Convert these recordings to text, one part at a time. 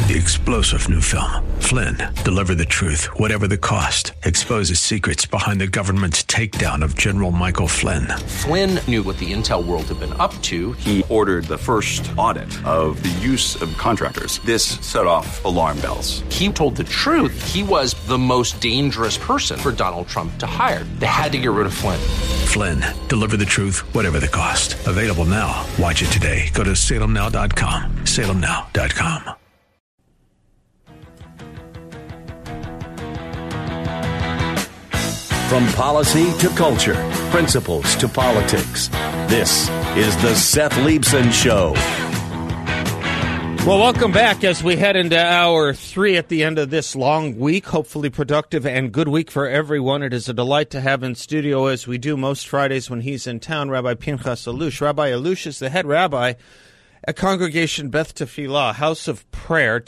The explosive new film, Flynn, deliver the truth, whatever the cost. Exposes secrets behind the government's takedown of General Michael Flynn. Flynn knew what the intel world had been up to. He ordered the first audit of the use of contractors. This set off alarm bells. He told the truth. He was the most dangerous person for Donald Trump to hire. They had to get rid of Flynn. Flynn, deliver the truth, whatever the cost. Available now. Watch it today. Go to salemnow.com. salemnow.com. From policy to culture, principles to politics, this is the Seth Leibsohn Show. Well, welcome back as we head into hour 3 at the end of this long week, hopefully productive and good week for everyone. It is a delight to have in studio, as we do most Fridays when he's in town, Rabbi Pinchas Allouche. Rabbi Allouche is the head rabbi at Congregation Beth Tefillah, House of Prayer,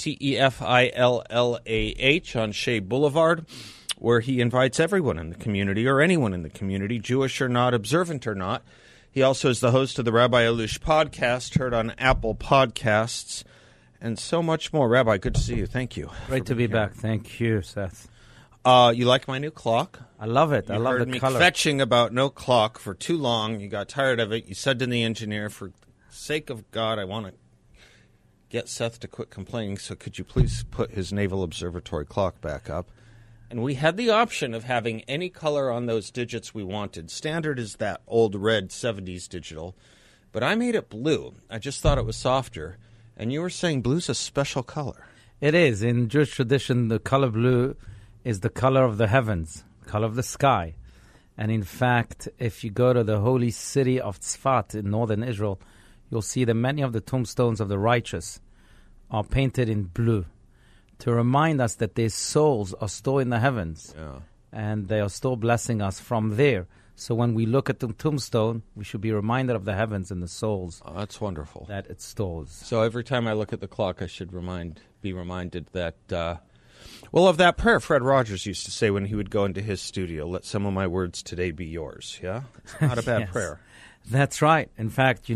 Tefillah on Shea Boulevard, where he invites everyone in the community, or anyone in the community, Jewish or not, observant or not. He also is the host of the Rabbi Allouche podcast, heard on Apple Podcasts, and so much more. Rabbi, good to see you. Thank you. Great to be back. Thank you, Seth. You like my new clock? I love it. I love the color. You heard me fetching about no clock for too long. You got tired of it. You said to the engineer, for the sake of God, I want to get Seth to quit complaining, so could you please put his Naval Observatory clock back up? And we had the option of having any color on those digits we wanted. Standard is that old red 70s digital. But I made it blue. I just thought it was softer. And you were saying blue's a special color. It is. In Jewish tradition, the color blue is the color of the heavens, color of the sky. And in fact, if you go to the holy city of Tzfat in northern Israel, you'll see that many of the tombstones of the righteous are painted in blue, to remind us that their souls are still in the heavens, and they are still blessing us from there. So when we look at the tombstone, we should be reminded of the heavens and the souls. Oh, that's wonderful. That it stores. So every time I look at the clock, I should be reminded that, of that prayer Fred Rogers used to say when he would go into his studio, let some of my words today be yours, yeah? It's not a bad Yes. prayer. That's right. In fact,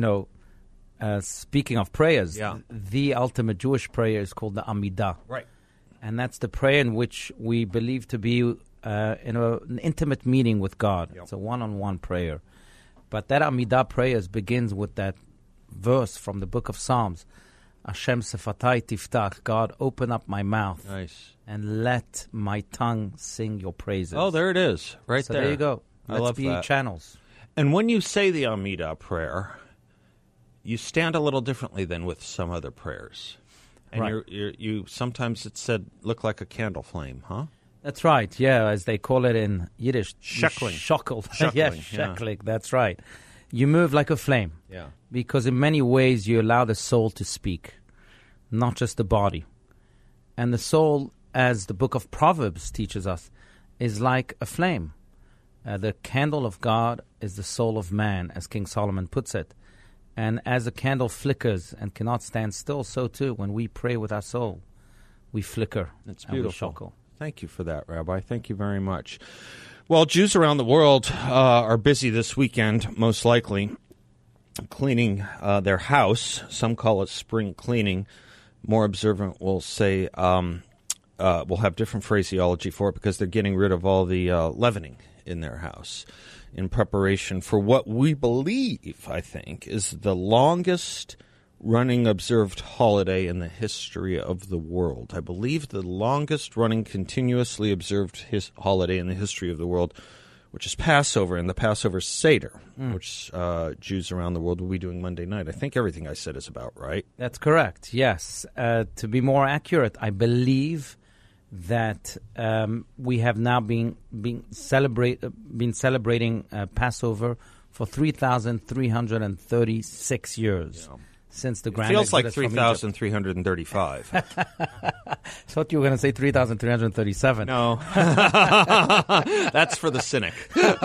speaking of prayers, the ultimate Jewish prayer is called the Amidah. Right. And that's the prayer in which we believe to be in an intimate meeting with God. Yep. It's a one-on-one prayer. But that Amidah prayer begins with that verse from the book of Psalms. Hashem sefatai tiftach, God, open up my mouth. Nice. And let my tongue sing your praises. Oh, there it is. Right so there. there you go. I love be that. Channels. And when you say the Amidah prayer, you stand a little differently than with some other prayers. And right. you sometimes it's said look like a candle flame, huh? That's right, yeah, as they call it in Yiddish. Sheckling. Yes, sheckling, that's right. You move like a flame. Yeah. Because in many ways you allow the soul to speak, not just the body. And the soul, as the book of Proverbs teaches us, is like a flame. The candle of God is the soul of man, as King Solomon puts it. And as a candle flickers and cannot stand still, so too, when we pray with our soul, we flicker. That's beautiful. And we shackle. Thank you for that, Rabbi. Thank you very much. Well, Jews around the world are busy this weekend, most likely, cleaning their house. Some call it spring cleaning. More observant will say, will have different phraseology for it because they're getting rid of all the leavening in their house in preparation for what we believe, I think, is the longest running observed holiday in the history of the world. I believe the longest running continuously observed holiday in the history of the world, which is Passover and the Passover Seder, which Jews around the world will be doing Monday night. I think everything I said is about right. That's correct, yes. To be more accurate, I believe that we have now been celebrating Passover for 3,336 years since the Grand Exodus. It feels like 3,335. I thought you were going to say 3,337. No. That's for the cynic.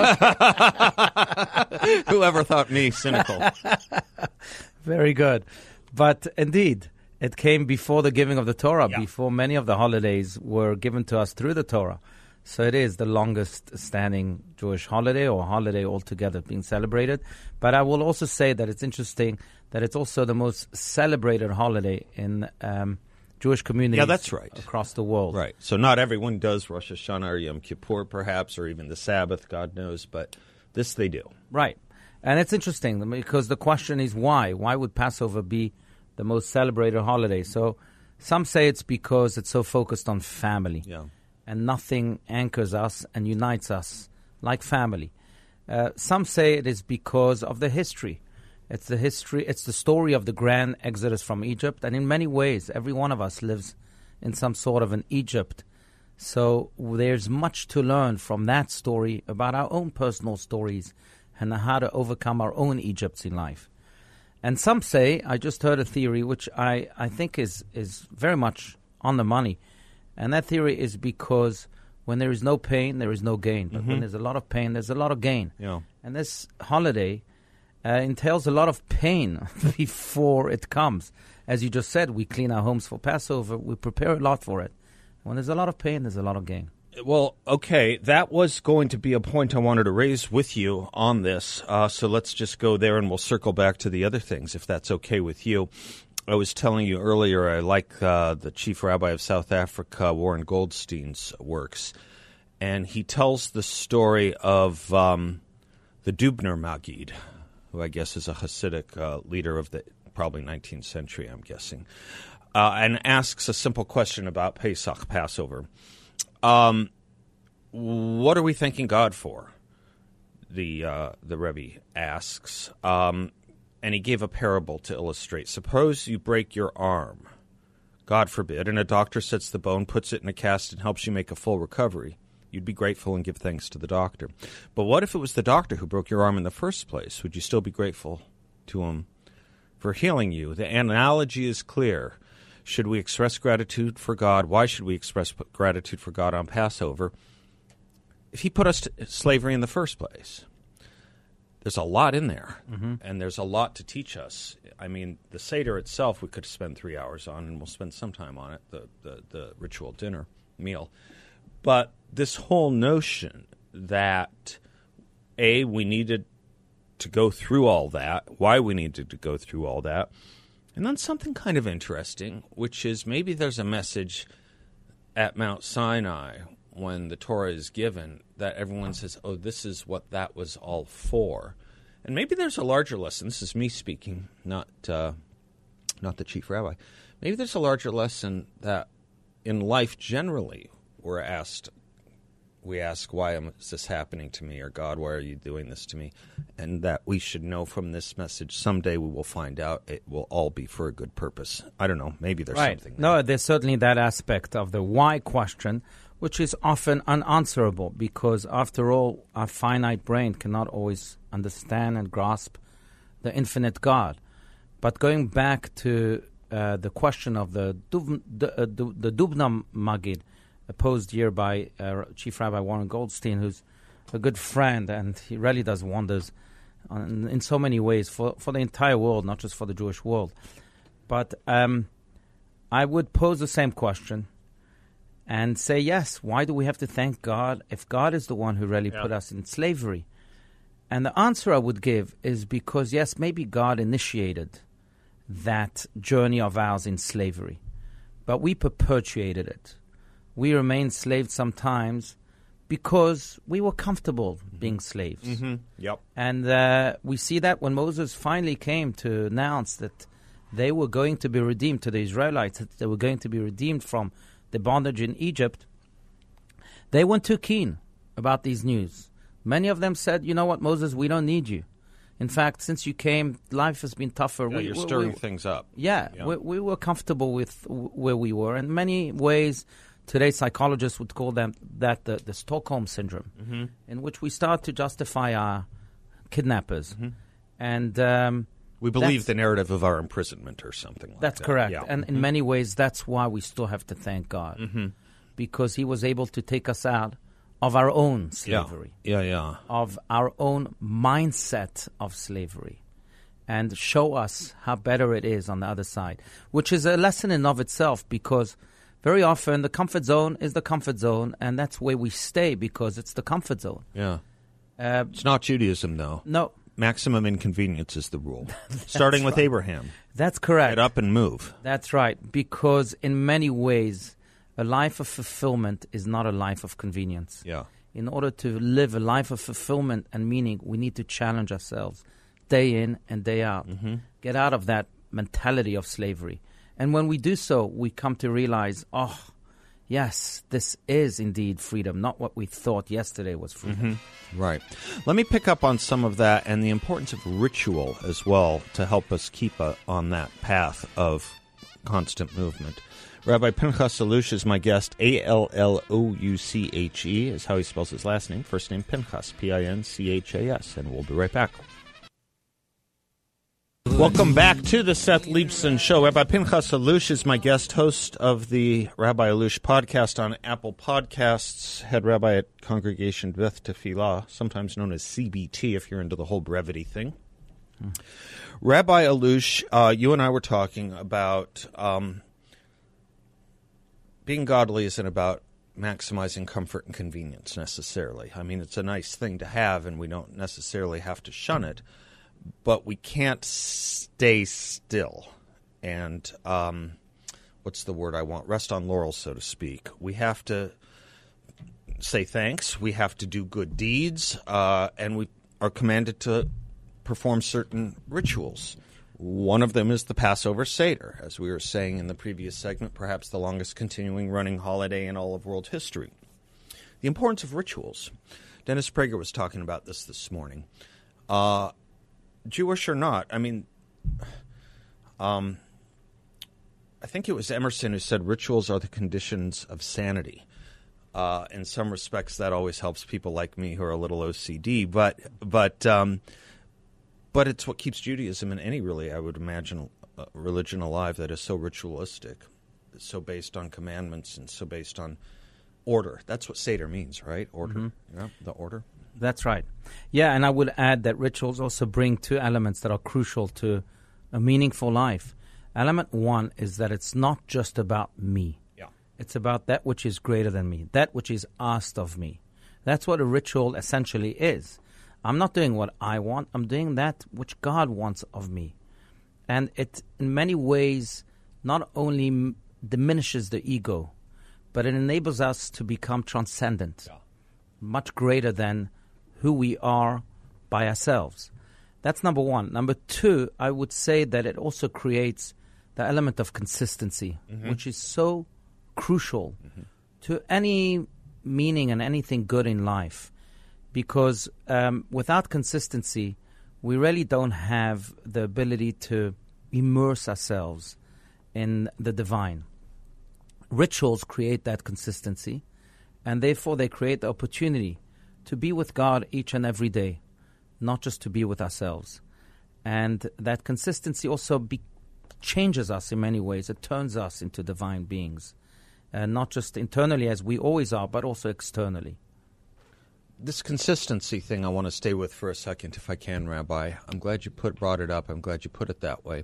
Whoever thought me cynical? Very good. But indeed, it came before the giving of the Torah, before many of the holidays were given to us through the Torah. So it is the longest standing Jewish holiday or holiday altogether being celebrated. But I will also say that it's interesting that it's also the most celebrated holiday in Jewish communities. Yeah, that's right. Across the world. Right. So not everyone does Rosh Hashanah or Yom Kippur, perhaps, or even the Sabbath, God knows, but this they do. Right. And it's interesting because the question is why? Why would Passover be the most celebrated holiday? So some say it's because it's so focused on family. Yeah. And nothing anchors us and unites us like family. Some say it is because of the history. It's the story of the grand exodus from Egypt. And in many ways, every one of us lives in some sort of an Egypt. So there's much to learn from that story about our own personal stories and how to overcome our own Egypts in life. And some say, I just heard a theory which I think is very much on the money. And that theory is because when there is no pain, there is no gain. But when there's a lot of pain, there's a lot of gain. Yeah. And this holiday entails a lot of pain before it comes. As you just said, we clean our homes for Passover. We prepare a lot for it. When there's a lot of pain, there's a lot of gain. Well, okay, that was going to be a point I wanted to raise with you on this. So let's just go there and we'll circle back to the other things, if that's okay with you. I was telling you earlier I like the chief rabbi of South Africa, Warren Goldstein's works. And he tells the story of the Dubner Maggid, who I guess is a Hasidic leader of the probably 19th century, I'm guessing, and asks a simple question about Pesach, Passover. What are we thanking God for? The Rebbe asks. And he gave a parable to illustrate. Suppose you break your arm, God forbid, and a doctor sets the bone, puts it in a cast, and helps you make a full recovery. You'd be grateful and give thanks to the doctor. But what if it was the doctor who broke your arm in the first place? Would you still be grateful to him for healing you? The analogy is clear. Should we express gratitude for God? Why should we express gratitude for God on Passover if he put us to slavery in the first place? There's a lot in there, and there's a lot to teach us. I mean, the Seder itself we could spend 3 hours on, and we'll spend some time on it, the ritual dinner meal. But this whole notion that, A, we needed to go through all that, why we needed to go through all that, and then something kind of interesting, which is maybe there's a message at Mount Sinai when the Torah is given that everyone says, oh, this is what that was all for. And maybe there's a larger lesson. This is me speaking, not the chief rabbi. Maybe there's a larger lesson that in life generally we ask, why is this happening to me? Or God, why are you doing this to me? And that we should know from this message, someday we will find out it will all be for a good purpose. I don't know. Maybe there's something there. No, there's certainly that aspect of the why question, which is often unanswerable because, after all, our finite brain cannot always understand and grasp the infinite God. But going back to the question of the Dubner Maggid, posed here by Chief Rabbi Warren Goldstein, who's a good friend, and he really does wonders in so many ways for the entire world, not just for the Jewish world. But I would pose the same question and say, yes, why do we have to thank God if God is the one who really put us in slavery? And the answer I would give is because, yes, maybe God initiated that journey of ours in slavery, but we perpetuated it. We remained slaves sometimes because we were comfortable being slaves. Mm-hmm. Yep. And we see that when Moses finally came to announce that they were going to be redeemed to the Israelites, that they were going to be redeemed from the bondage in Egypt, they weren't too keen about these news. Many of them said, you know what, Moses, we don't need you. In fact, since you came, life has been tougher. Yeah, you're stirring things up. Yeah. We were comfortable with where we were. In many ways, today psychologists would call that the Stockholm Syndrome, in which we start to justify our kidnappers. And we believe the narrative of our imprisonment or something like that. That's correct. Yeah. And in many ways, that's why we still have to thank God, because he was able to take us out of our own slavery, of our own mindset of slavery, and show us how better it is on the other side, which is a lesson in of itself, because very often the comfort zone is the comfort zone, and that's where we stay because it's the comfort zone. Yeah. It's not Judaism, though. No. Maximum inconvenience is the rule, starting with Abraham. That's correct. Get up and move. That's right. Because in many ways, a life of fulfillment is not a life of convenience. Yeah. In order to live a life of fulfillment and meaning, we need to challenge ourselves day in and day out. Get out of that mentality of slavery. And when we do so, we come to realize, oh, yes, this is indeed freedom, not what we thought yesterday was freedom. Right. Let me pick up on some of that and the importance of ritual as well to help us keep on that path of constant movement. Rabbi Pinchas Allouche is my guest. Allouche is how he spells his last name. First name Pinchas, Pinchas, and we'll be right back. Welcome back to the Seth Leibson Show. Rabbi Pinchas Allouche is my guest, host of the Rabbi Allouche podcast on Apple Podcasts, head rabbi at Congregation Beth Tefillah, sometimes known as CBT if you're into the whole brevity thing. Rabbi Allouche, you and I were talking about being godly isn't about maximizing comfort and convenience necessarily. I mean, it's a nice thing to have, and we don't necessarily have to shun it. But we can't stay still and, what's the word I want? Rest on laurels, so to speak. We have to say thanks. We have to do good deeds. And we are commanded to perform certain rituals. One of them is the Passover Seder, as we were saying in the previous segment, perhaps the longest continuing running holiday in all of world history. The importance of rituals. Dennis Prager was talking about this morning. Jewish or not, I mean, I think it was Emerson who said rituals are the conditions of sanity. In some respects, that always helps people like me who are a little OCD, but it's what keeps Judaism and any, really, I would imagine, religion alive that is so ritualistic, so based on commandments and so based on order. That's what Seder means, right? Order, the order. That's right. Yeah, and I would add that rituals also bring two elements that are crucial to a meaningful life. Element one is that it's not just about me. Yeah. It's about that which is greater than me, that which is asked of me. That's what a ritual essentially is. I'm not doing what I want. I'm doing that which God wants of me. And it, in many ways, not only diminishes the ego, but it enables us to become transcendent, much greater than who we are by ourselves. That's number one. Number two, I would say that it also creates the element of consistency, which is so crucial to any meaning and anything good in life. Because without consistency, we really don't have the ability to immerse ourselves in the divine. Rituals create that consistency, and therefore they create the opportunity to be with God each and every day, not just to be with ourselves. And that consistency also changes us in many ways. It turns us into divine beings, not just internally as we always are, but also externally. This consistency thing I want to stay with for a second, if I can, Rabbi. I'm glad you brought it up. I'm glad you put it that way.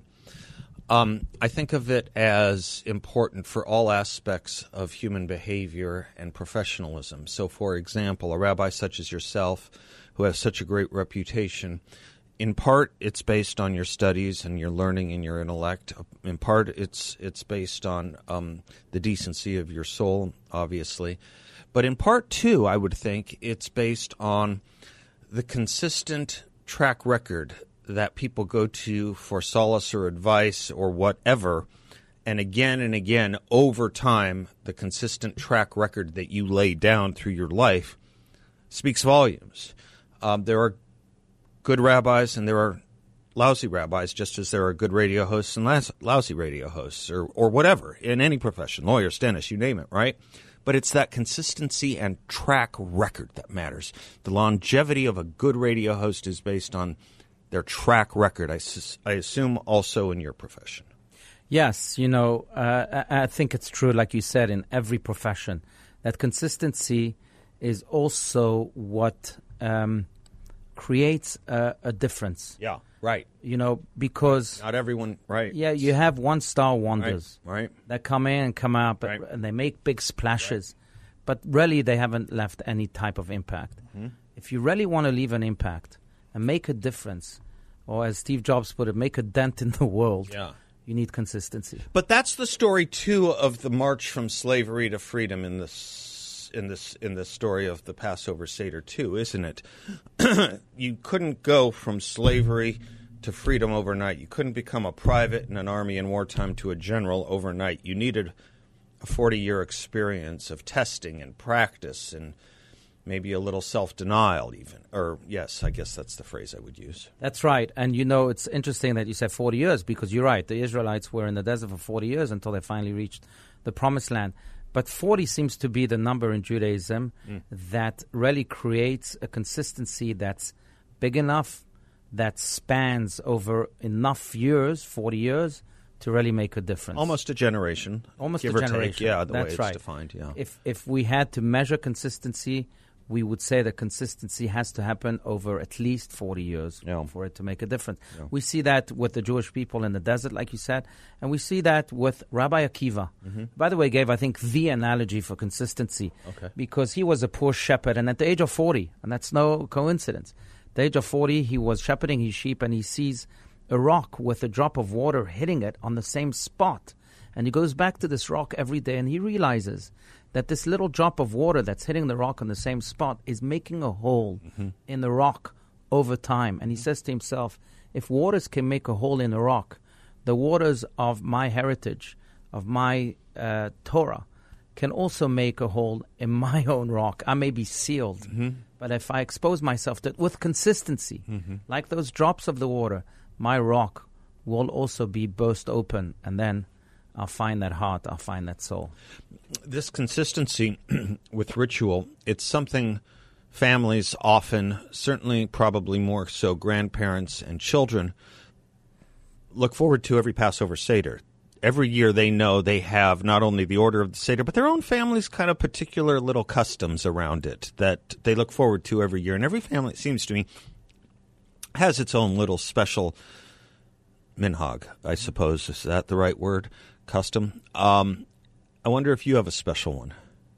I think of it as important for all aspects of human behavior and professionalism. So, for example, a rabbi such as yourself, who has such a great reputation, in part it's based on your studies and your learning and your intellect. In part it's based on the decency of your soul, obviously. But in part, too, I would think it's based on the consistent track record that people go to for solace or advice or whatever, and again, over time, the consistent track record that you lay down through your life speaks volumes. There are good rabbis and there are lousy rabbis, just as there are good radio hosts and lousy radio hosts, or whatever, in any profession, lawyers, dentists, you name it, right? But it's that consistency and track record that matters. The longevity of a good radio host is based on their track record, I assume also in your profession. Yes, I think it's true, like you said, in every profession, that consistency is also what creates a difference. Yeah, right. Because not everyone, right. Yeah, you have one-star wonders right. that come in and come out, and they make big splashes, but really they haven't left any type of impact. If you really want to leave an impact and make a difference, or as Steve Jobs put it, make a dent in the world, you need consistency. But that's the story too of the march from slavery to freedom in this story of the Passover Seder too, isn't it? You couldn't go from slavery to freedom overnight. You couldn't become a private in an army in wartime to a general overnight. You needed a 40-year experience of testing and practice and maybe a little self-denial even. Or, yes, I guess that's the phrase I would use. That's right. And, you know, it's interesting that you said 40 years because you're right. The Israelites were in the desert for 40 years until they finally reached the Promised Land. But 40 seems to be the number in Judaism that really creates a consistency that's big enough, that spans over enough years, 40 years, to really make a difference. Almost a generation. Almost give a or generation. Take. Yeah, the That's way it's right. defined, yeah. If we had to measure consistency, we would say that consistency has to happen over at least 40 years for it to make a difference. Yeah. We see that with the Jewish people in the desert, like you said, and we see that with Rabbi Akiva. By the way, gave, I think, the analogy for consistency because he was a poor shepherd, and at the age of 40, and that's no coincidence, at the age of 40, he was shepherding his sheep, and he sees a rock with a drop of water hitting it on the same spot. And he goes back to this rock every day, and he realizes that this little drop of water that's hitting the rock on the same spot is making a hole in the rock over time. And he says to himself, if waters can make a hole in a rock, the waters of my heritage, of my Torah, can also make a hole in my own rock. I may be sealed, but if I expose myself to it with consistency, like those drops of the water, my rock will also be burst open, and then I'll find that heart, I'll find that soul. This consistency with ritual, it's something families often, certainly probably more so grandparents and children, look forward to every Passover Seder. Every year they know they have not only the order of the Seder, but their own family's kind of particular little customs around it that they look forward to every year. And every family, it seems to me, has its own little special minhag, I suppose. Is that the right word? Custom. I wonder if you have a special one.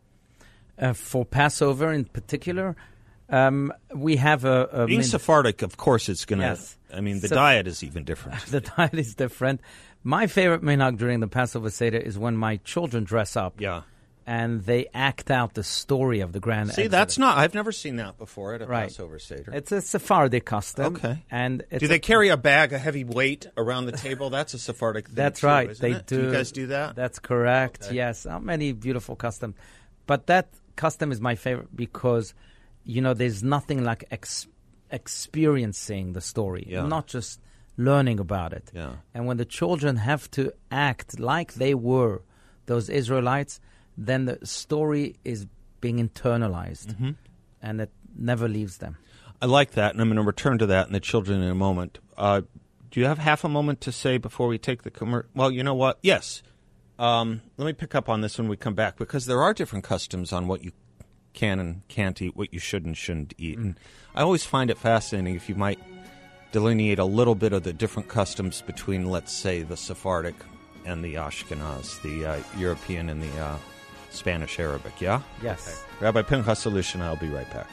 For Passover in particular, we have a being Sephardic, of course, it's going to. Yes. I mean, the diet is even different. The diet is different. My favorite minhag during the Passover Seder is when my children dress up. Yeah. And they act out the story of the grand See, Exodus. that's not. I've never seen that before at a Passover Seder. It's a Sephardic custom. Okay. And do they carry a bag, a heavy weight around the table? That's a Sephardic thing. That's too, right. Isn't They it? do. Do you guys do that? That's correct. Okay. Yes. How many beautiful customs. But that custom is my favorite because, you know, there's nothing like experiencing the story, not just learning about it. Yeah. And when the children have to act like they were those Israelites, then the story is being internalized, and it never leaves them. I like that, and I'm going to return to that and the children in a moment. Do you have half a moment to say before we take the commercial? Well, you know what? Yes. Let me pick up on this when we come back, because there are different customs on what you can and can't eat, what you should and shouldn't eat. And I always find it fascinating if you might delineate a little bit of the different customs between, let's say, the Sephardic and the Ashkenaz, the European and the Spanish Arabic, yeah? Yes. Okay. Rabbi Pinchas Allouche and I'll be right back.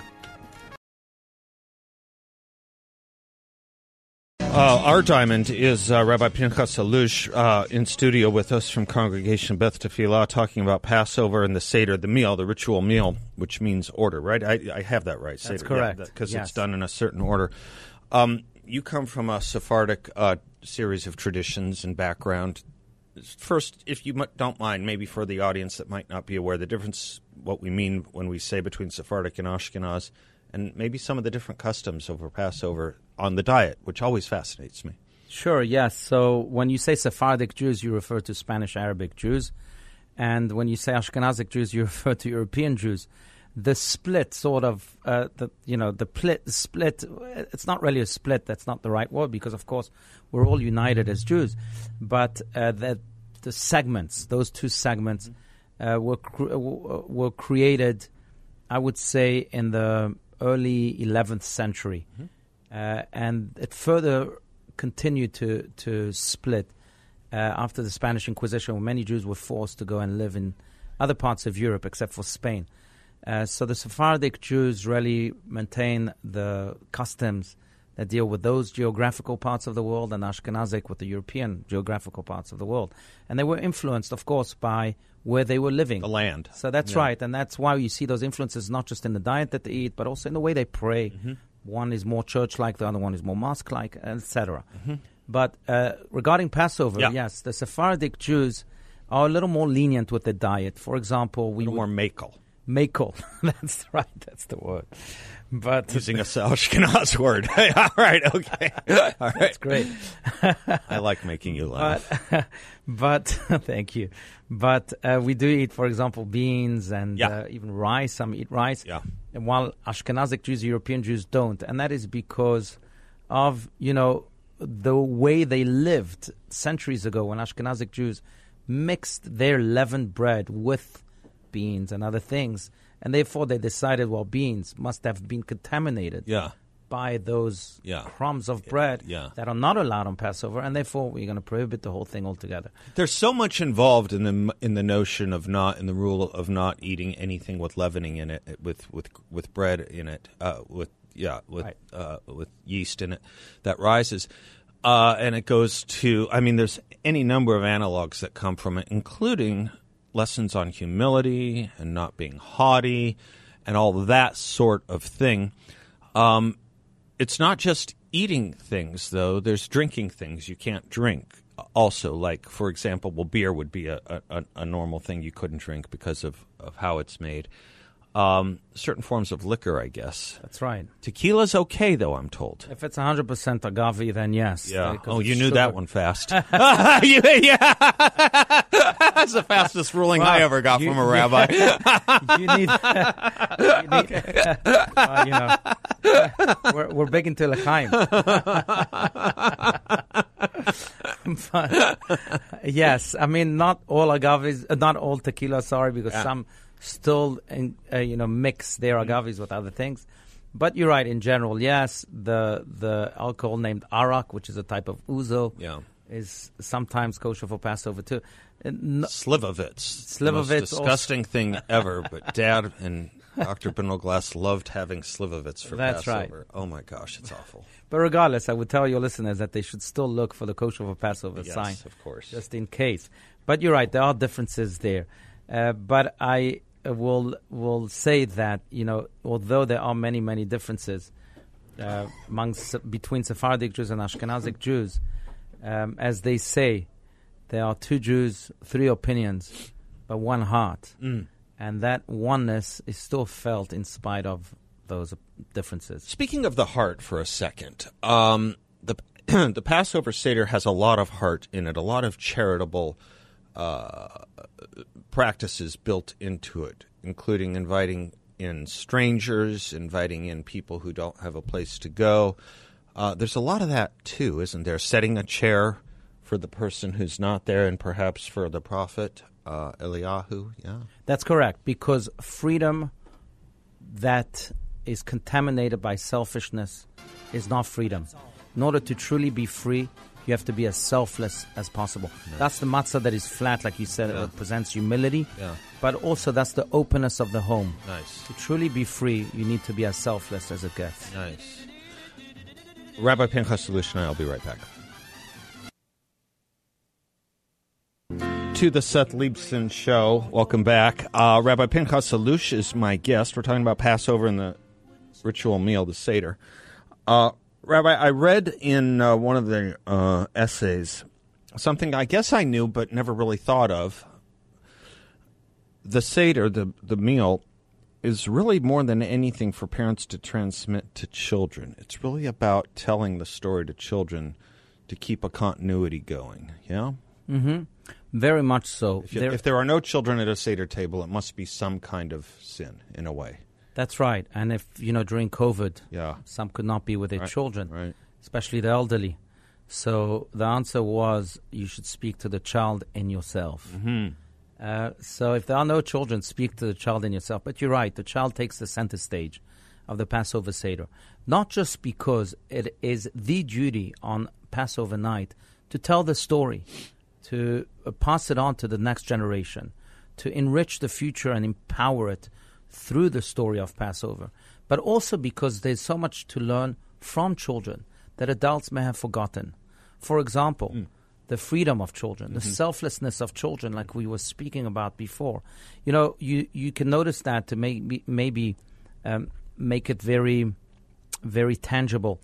Our diamond is Rabbi Pinchas Allouche in studio with us from Congregation Beth Tefillah, talking about Passover and the Seder, the meal, the ritual meal, which means order, right? I have that right. That's Seder, correct. Because yes. It's done in a certain order. You come from a Sephardic series of traditions and background. First, if you don't mind, maybe for the audience that might not be aware, the difference, what we mean when we say between Sephardic and Ashkenaz, and maybe some of the different customs over Passover on the diet, which always fascinates me. Sure, yes. So when you say Sephardic Jews, you refer to Spanish Arabic Jews. And when you say Ashkenazic Jews, you refer to European Jews. The split sort of, split, it's not really a split. That's not the right word because, of course, we're all united as Jews. But the segments, those two segments, were created, I would say, in the early 11th century. And it further continued to split after the Spanish Inquisition, when many Jews were forced to go and live in other parts of Europe except for Spain. So the Sephardic Jews really maintain the customs that deal with those geographical parts of the world, and Ashkenazic with the European geographical parts of the world. And they were influenced, of course, by where they were living. The land. So that's right. And that's why you see those influences not just in the diet that they eat, but also in the way they pray. Mm-hmm. One is more church-like, the other one is more mosque-like, etc. Mm-hmm. But regarding Passover, yes, the Sephardic Jews are a little more lenient with their diet. For example, we more makel. Makel. That's right. That's the word. But using a Ashkenaz word. All right. Okay. All right. That's great. I like making you laugh. But thank you. But we do eat, for example, beans and even rice. Some eat rice. Yeah. And while Ashkenazic Jews, European Jews don't. And that is because of, the way they lived centuries ago when Ashkenazic Jews mixed their leavened bread with beans and other things, and therefore they decided, beans must have been contaminated by those crumbs of bread that are not allowed on Passover, and therefore we're going to prohibit the whole thing altogether. There's so much involved in the notion of in the rule of not eating anything with leavening in it, with bread in it, with yeast in it that rises. And it goes to, there's any number of analogs that come from it, including lessons on humility and not being haughty and all that sort of thing. It's not just eating things, though. There's drinking things you can't drink also. Like, for example, beer would be a normal thing you couldn't drink because of how it's made. Certain forms of liquor, I guess. That's right. Tequila's okay, though, I'm told. If it's 100% agave, then yes. Yeah. Oh, you knew that one fast. That's the fastest ruling I ever got from a rabbi. We're big into l'chaim. Yes, not all agaves, not all tequila. Sorry, because some still mix their agaves with other things. But you're right, in general, yes, the alcohol named arak, which is a type of ouzo, is sometimes kosher for Passover too. Slivovitz. The most disgusting thing ever, but Dad and Dr. Binoglass loved having slivovitz for That's Passover. Right. Oh my gosh, it's awful. But regardless, I would tell your listeners that they should still look for the kosher for Passover sign. Yes, of course. Just in case. But you're right, there are differences there. But I will say that, although there are many, many differences between Sephardic Jews and Ashkenazic Jews, as they say, there are two Jews, three opinions, but one heart. Mm. And that oneness is still felt in spite of those differences. Speaking of the heart for a second, the Passover Seder has a lot of heart in it, a lot of charitable practices built into it, including inviting in strangers, inviting in people who don't have a place to go. There's a lot of that, too, isn't there? Setting a chair for the person who's not there and perhaps for the prophet, Eliyahu. Yeah, that's correct, because freedom that is contaminated by selfishness is not freedom. In order to truly be free, you have to be as selfless as possible. Yeah. That's the matzah that is flat, like you said. It represents humility. Yeah. But also that's the openness of the home. Nice. To truly be free, you need to be as selfless as it gets. Nice. Rabbi Pinchas Allouche and I'll be right back. To the Seth Leibson Show. Welcome back. Rabbi Pinchas Allouche is my guest. We're talking about Passover and the ritual meal, the Seder. Rabbi, I read in one of the essays something I guess I knew but never really thought of. The Seder, the meal, is really more than anything for parents to transmit to children. It's really about telling the story to children to keep a continuity going, yeah? Mm-hmm. Very much so. If there are no children at a Seder table, it must be some kind of sin, in a way. That's right. And if, during COVID, some could not be with their children, especially the elderly. So the answer was you should speak to the child in yourself. Mm-hmm. So if there are no children, speak to the child in yourself. But you're right, the child takes the center stage of the Passover Seder. Not just because it is the duty on Passover night to tell the story, to pass it on to the next generation, to enrich the future and empower it through the story of Passover, but also because there's so much to learn from children that adults may have forgotten. For example, the freedom of children, the selflessness of children, like we were speaking about before. You know, you can notice that to maybe make it very, very tangible.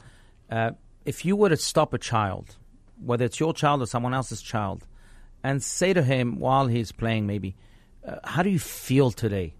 If you were to stop a child, whether it's your child or someone else's child, and say to him while he's playing maybe, how do you feel today?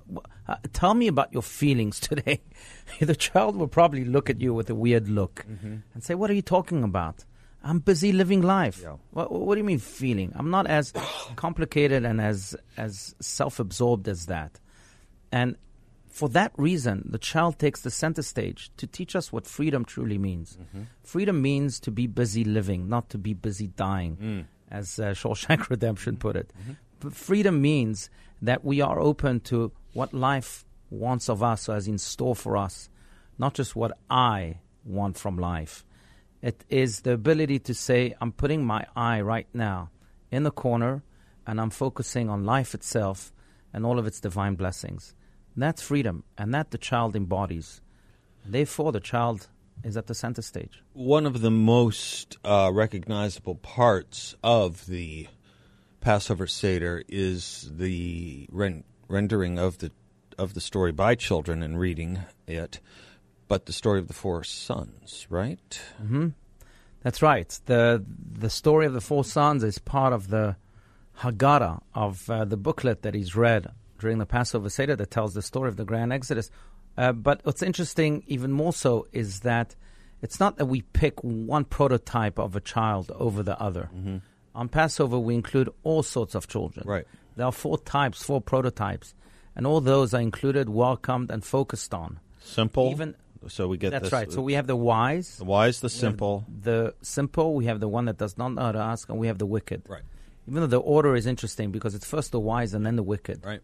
Tell me about your feelings today. The child will probably look at you with a weird look and say, what are you talking about? I'm busy living life. Yeah. What do you mean feeling? I'm not as complicated and as self-absorbed as that. And for that reason, the child takes the center stage to teach us what freedom truly means. Freedom means to be busy living, not to be busy dying, as Shawshank Redemption put it. But freedom means that we are open to what life wants of us, or has in store for us, not just what I want from life. It is the ability to say, I'm putting my eye right now in the corner, and I'm focusing on life itself and all of its divine blessings. And that's freedom, and that the child embodies. Therefore, the child is at the center stage. One of the most recognizable parts of the Passover Seder is the rendering of the story by children and reading it, but the story of the 4 sons, right? That's right. The story of the 4 sons is part of the Haggadah, of the booklet that is read during the Passover Seder that tells the story of the Grand Exodus. But what's interesting, even more so, is that it's not that we pick one prototype of a child over the other. On Passover, we include all sorts of children. Right. There are 4 types, 4 prototypes, and all those are included, welcomed, and focused on. Simple. So we get That's this. right. So we have the wise. The wise, the simple. The simple, we have the one that does not know how to ask, and we have the wicked. Right. Even though the order is interesting because it's first the wise and then the wicked. Right.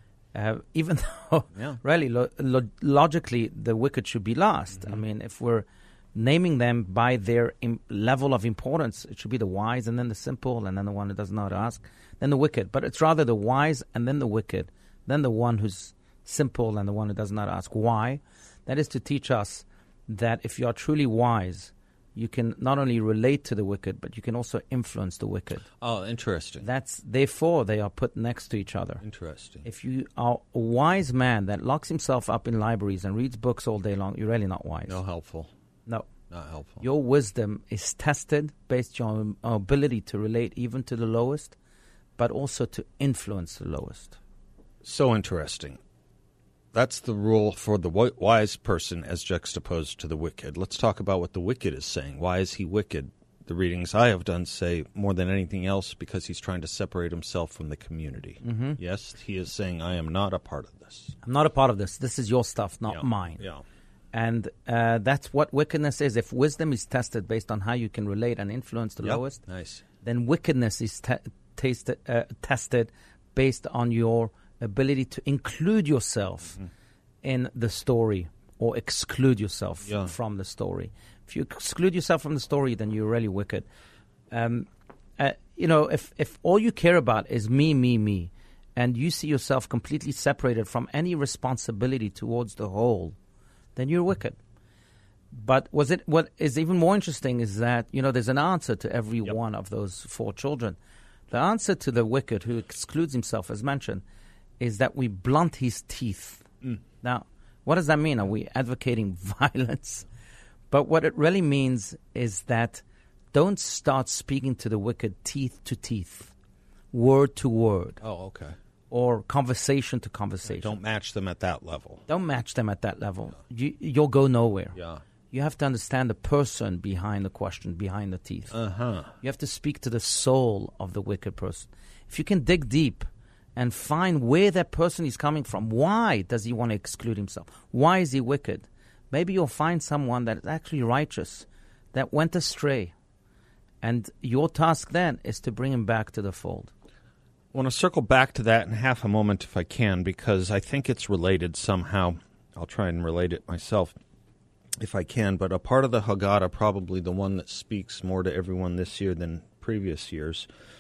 Even though, really, logically, the wicked should be last. I mean, if we're naming them by their level of importance, it should be the wise and then the simple and then the one who doesn't know how to ask, then the wicked. But it's rather the wise and then the wicked, then the one who's simple and the one who doesn't know how to ask. Why? That is to teach us that if you are truly wise, you can not only relate to the wicked, but you can also influence the wicked. Oh, interesting. Therefore, they are put next to each other. Interesting. If you are a wise man that locks himself up in libraries and reads books all day long, you're really not wise. No helpful. No. Not helpful. Your wisdom is tested based on your ability to relate even to the lowest, but also to influence the lowest. So interesting. That's the rule for the wise person as juxtaposed to the wicked. Let's talk about what the wicked is saying. Why is he wicked? The readings I have done say more than anything else because he's trying to separate himself from the community. Yes, he is saying, I am not a part of this. I'm not a part of this. This is your stuff, not mine. Yeah. And that's what wickedness is. If wisdom is tested based on how you can relate and influence the lowest, then wickedness is tested based on your ability to include yourself in the story or exclude yourself from the story. If you exclude yourself from the story, then you're really wicked. If all you care about is me, and you see yourself completely separated from any responsibility towards the whole, then you're wicked. But what is even more interesting is that, there's an answer to every one of those 4 children. The answer to the wicked who excludes himself, as mentioned, is that we blunt his teeth. Now, what does that mean? Are we advocating violence? But what it really means is that don't start speaking to the wicked teeth to teeth, word to word. Oh, okay. Or conversation to conversation. Don't match them at that level. Don't match them at that level. You'll go nowhere. Yeah. You have to understand the person behind the question, behind the teeth. You have to speak to the soul of the wicked person. If you can dig deep and find where that person is coming from, why does he want to exclude himself? Why is he wicked? Maybe you'll find someone that is actually righteous, that went astray. And your task then is to bring him back to the fold. I want to circle back to that in half a moment if I can, because I think it's related somehow. I'll try and relate it myself if I can. But a part of the Haggadah, probably the one that speaks more to everyone this year than previous years,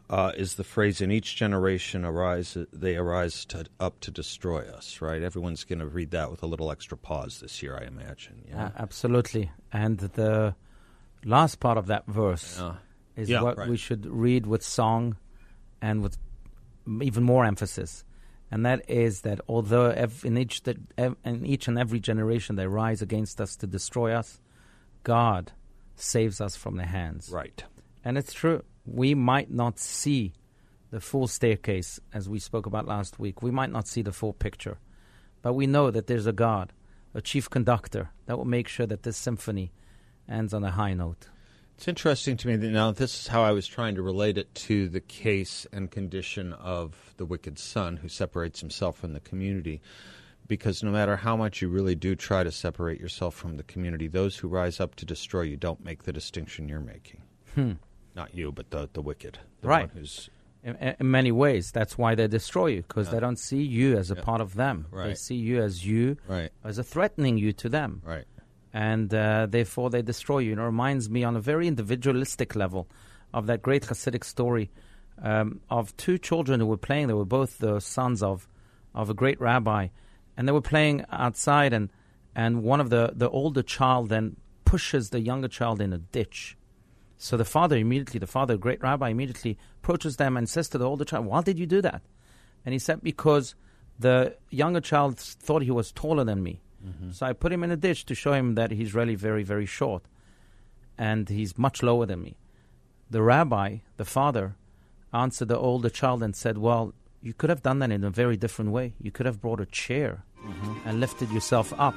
is the phrase, in each generation they arise up to destroy us, right? Everyone's going to read that with a little extra pause this year, I imagine. Yeah? Absolutely. And the last part of that verse is what we should read with song and with even more emphasis. And that is that although in each and every generation they rise against us to destroy us, God saves us from their hands. Right. And it's true. We might not see the full staircase, as we spoke about last week. We might not see the full picture. But we know that there's a God, a chief conductor, that will make sure that this symphony ends on a high note. It's interesting to me that now this is how I was trying to relate it to the case and condition of the wicked son who separates himself from the community. Because no matter how much you really do try to separate yourself from the community, those who rise up to destroy you don't make the distinction you're making. Not you, but the wicked. Right. One who's in many ways, that's why they destroy you, because they don't see you as a part of them. Right. They see you, as a threatening you to them. Right. And therefore they destroy you. And it reminds me on a very individualistic level of that great Hasidic story of two children who were playing. They were both the sons of a great rabbi. And they were playing outside, and one of the older child then pushes the younger child in a ditch. So the father, the great rabbi, immediately approaches them and says to the older child, "Why did you do that?" And he said, "Because the younger child thought he was taller than me. So I put him in a ditch to show him that he's really very, very short. And he's much lower than me." The rabbi, the father, answered the older child and said, "Well, you could have done that in a very different way. You could have brought a chair and lifted yourself up.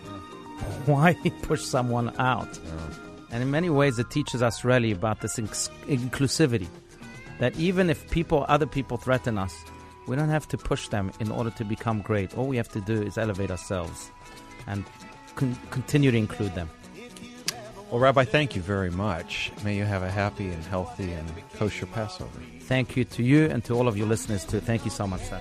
Why push someone out?" And in many ways, it teaches us really about this inclusivity, that even if other people threaten us, we don't have to push them in order to become great. All we have to do is elevate ourselves and continue to include them. Well, Rabbi, thank you very much. May you have a happy and healthy and kosher Passover. Thank you to you and to all of your listeners, too. Thank you so much, sir.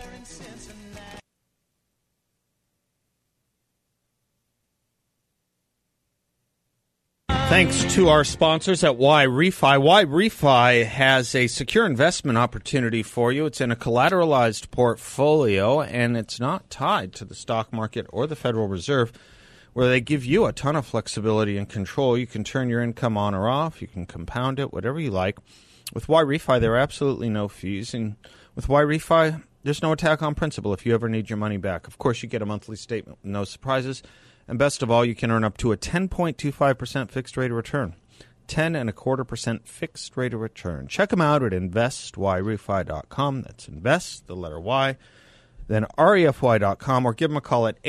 Thanks to our sponsors at YRefi. YRefi has a secure investment opportunity for you. It's in a collateralized portfolio, and it's not tied to the stock market or the Federal Reserve, where they give you a ton of flexibility and control. You can turn your income on or off. You can compound it, whatever you like. With YRefi, there are absolutely no fees, and with YRefi, there's no attack on principal if you ever need your money back. Of course, you get a monthly statement with no surprises. And best of all, you can earn up to a 10.25% fixed rate of return. 10.25% fixed rate of return. Check them out at investYRefi.com. That's invest, the letter Y, then REFY.com, or give them a call at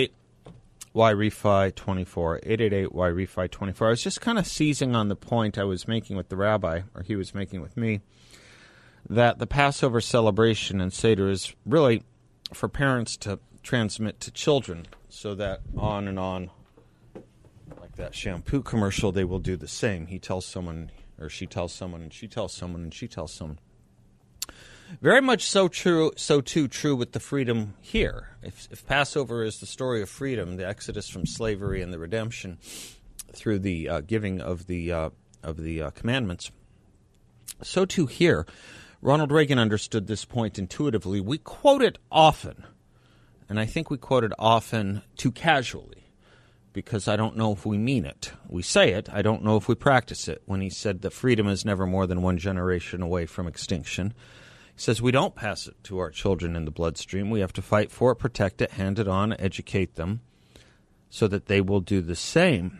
888-YRefi24. 888-YRefi24. I was just kind of seizing on the point I was making with the rabbi, or he was making with me, that the Passover celebration and Seder is really for parents to transmit to children, so that on and on, like that shampoo commercial, they will do the same. He tells someone, or she tells someone, and she tells someone, and she tells someone. Very much so true with the freedom here. If Passover is the story of freedom, the exodus from slavery and the redemption through the giving of the commandments, so too here. Ronald Reagan understood this point intuitively. We quote it often. And I think we quote it often too casually, because I don't know if we mean it. We say it, I don't know if we practice it. When he said that freedom is never more than one generation away from extinction, he says we don't pass it to our children in the bloodstream. We have to fight for it, protect it, hand it on, educate them, so that they will do the same.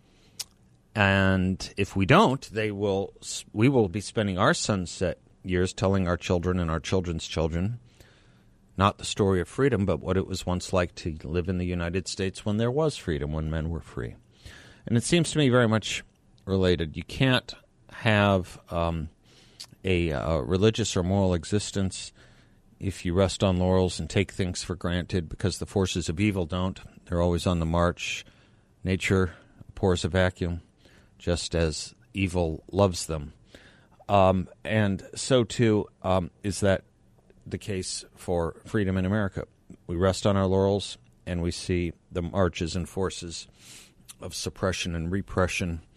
And if we don't, we will be spending our sunset years telling our children and our children's children not the story of freedom, but what it was once like to live in the United States when there was freedom, when men were free. And it seems to me very much related. You can't have a religious or moral existence if you rest on laurels and take things for granted, because the forces of evil don't. They're always on the march. Nature pours a vacuum, just as evil loves them. And so, too, is that the case for freedom in America. We rest on our laurels, and we see the marches and forces of suppression and repression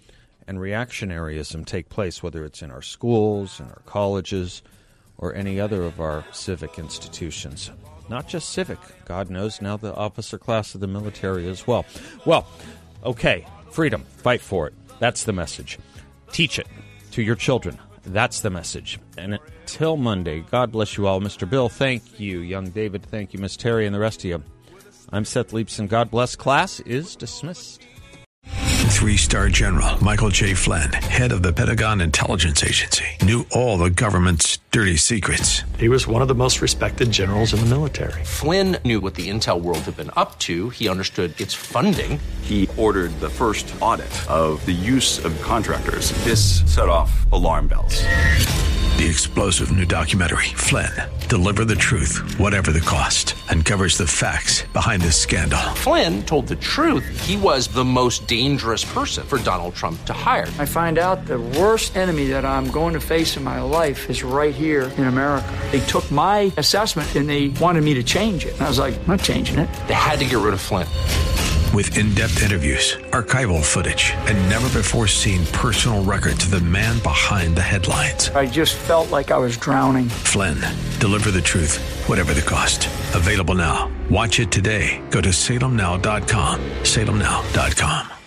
and reactionaryism take place, whether it's in our schools, in our colleges, or any other of our civic institutions. Not just civic. God knows now the officer class of the military as well. Well, okay, freedom. Fight for it. That's the message. Teach it to your children. That's the message. And until Monday, God bless you all. Mr. Bill, thank you. Young David, thank you. Miss Terry and the rest of you. I'm Seth Leibson. God bless. Class is dismissed. 3-star General Michael J. Flynn, head of the Pentagon Intelligence Agency, knew all the government's dirty secrets. He was one of the most respected generals in the military. Flynn knew what the intel world had been up to. He understood its funding. He ordered the first audit of the use of contractors. This set off alarm bells. The explosive new documentary, Flynn, Deliver the Truth, Whatever the Cost, uncovers the facts behind this scandal. Flynn told the truth. He was the most dangerous person for Donald Trump to hire. I find out the worst enemy that I'm going to face in my life is right here in America. They took my assessment and they wanted me to change it. And I was like, I'm not changing it. They had to get rid of Flynn. With in-depth interviews, archival footage, and never-before-seen personal records of the man behind the headlines. I just felt like I was drowning. Flynn, Deliver the Truth, Whatever the Cost. Available now. Watch it today. Go to salemnow.com. salemnow.com.